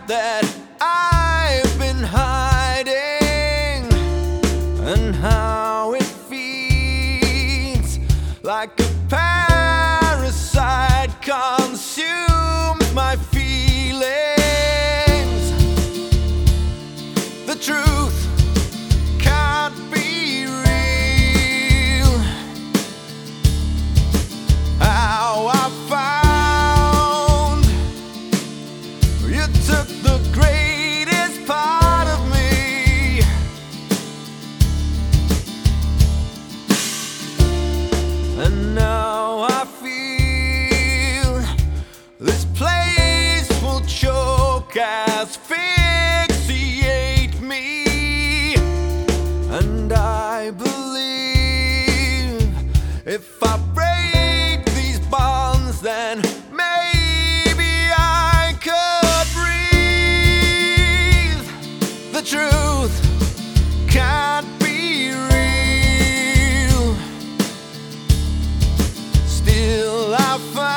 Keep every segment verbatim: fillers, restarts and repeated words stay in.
that I've been hiding, and how it feeds like a parasite consumes my feelings. The truth can't be real. How I found you took the greatest part of me, and now I feel this place will choke, asphyxiate me. And I believe if I break these bonds, then maybe I could breathe. The truth can't be real. Still I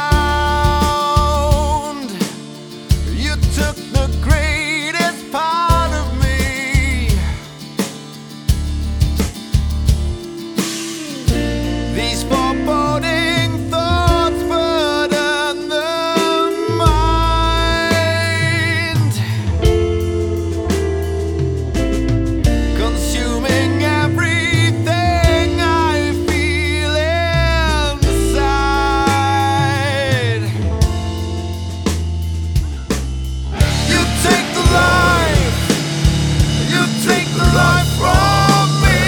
found you took the greatest part of me. These foreboding thoughts burden the mind, consuming everything I feel inside. You take the life, you take the life from me.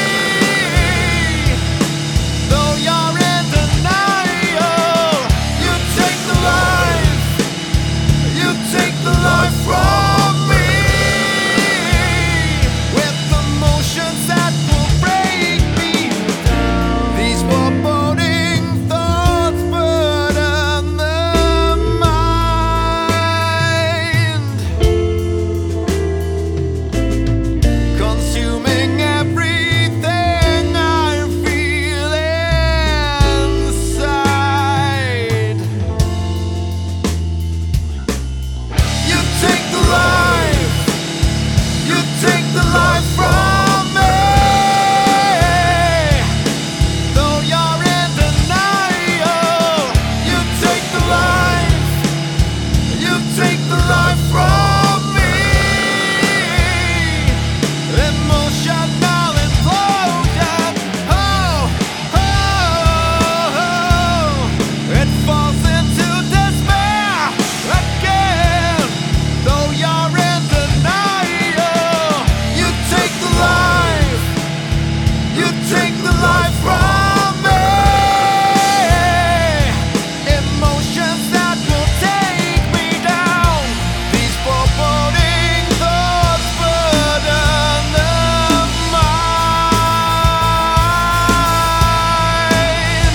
Though you're in denial, you take the life, you take the life from me. With emotions that will break me down. These foreboding thoughts burden the mind, consuming everything I feel inside. You take the life, you take the life from me. Though you're in denial, you take the life, you take the life from me. Emotional implosion, oh, oh, oh. It falls into despair again. Though you're in denial, you take the life, you take the life from me. Emotions that will take me down. These foreboding thoughts burden the mind,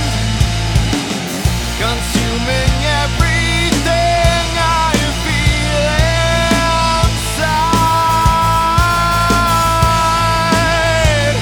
consuming everything I feel inside.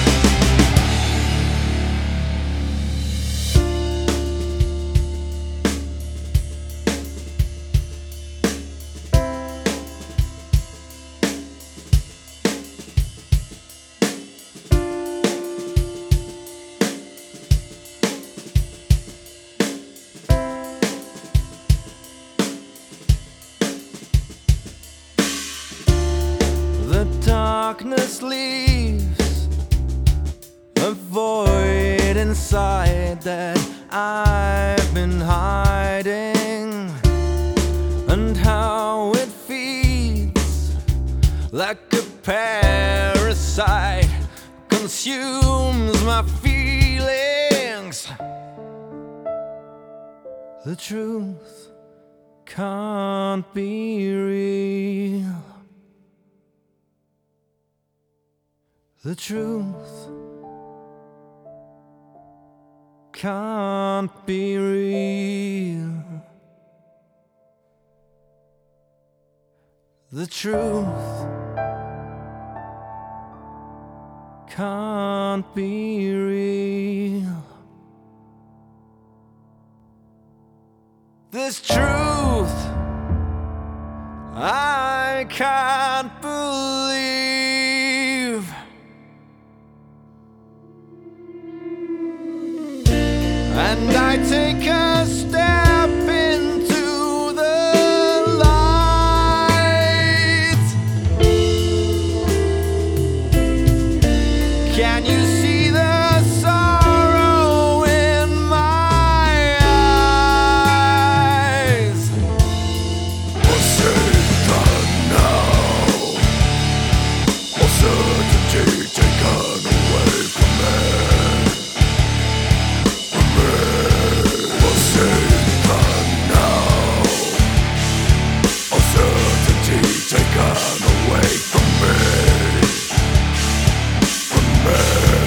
The darkness leaves a void inside that I've been hiding, and how it feeds like a parasite consumes my feelings. The truth can't be real. The truth can't be real. The truth can't be real. This truth I I can't believe. And I take a step into the light. Can you see the sorrow in my eyes? I'll say that now. All certainty taken away from me. From me. I'll say that now. All certainty taken away from me. From me.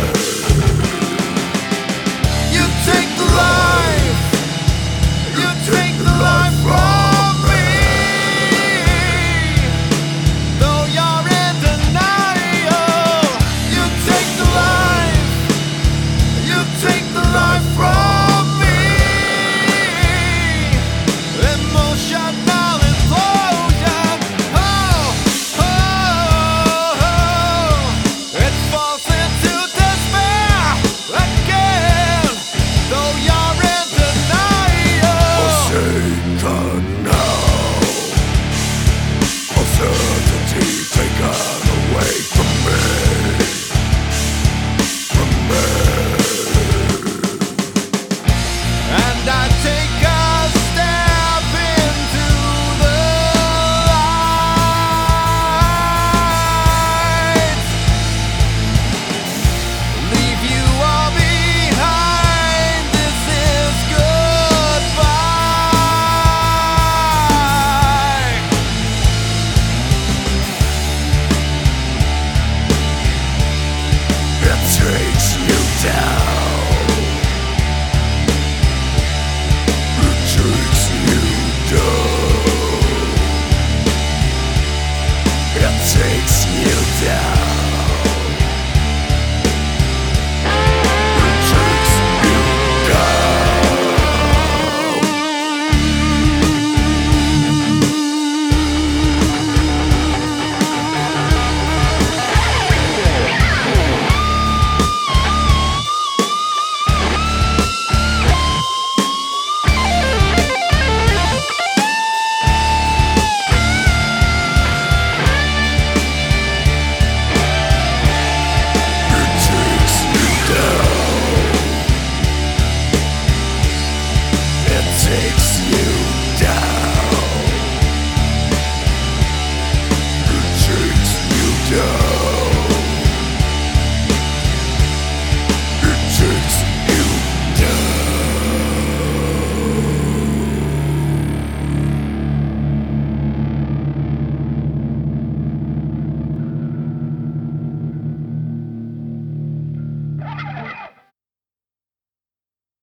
You take the life, you take the life from me. Though you're in denial, you take the life, you take the life from me. Emotional implosion, oh, oh, oh. It falls into despair again. Though you're in denial, I'll say that now. All certainty taken away from me. From me. and I take a step into the light. Leave you all behind. This is goodbye. It takes you down. It takes you down. It takes you down.